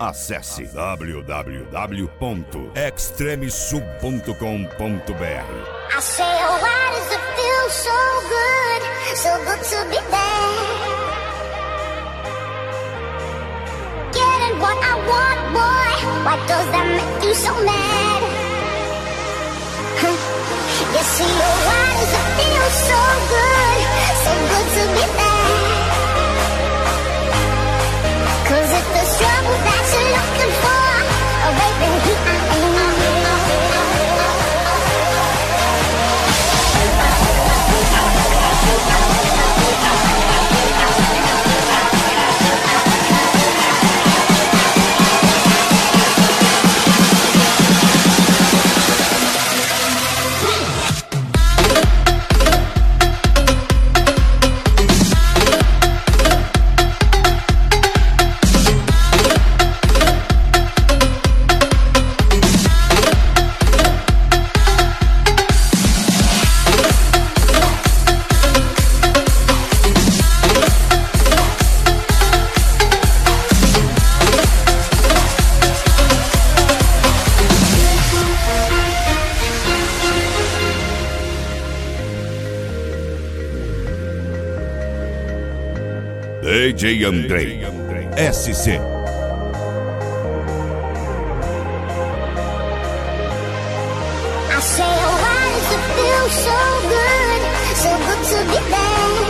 Acesse www.extremesul.com.br. I say, oh, why does it feel so good to be there? Getting what I want, boy, why does that make you so mad? You see, oh, why does it feel so good to be there? 'Cause if the trouble that you're looking for, oh baby, here I am. DJ Andrei SC. I say, oh, why does it feel so good to be there?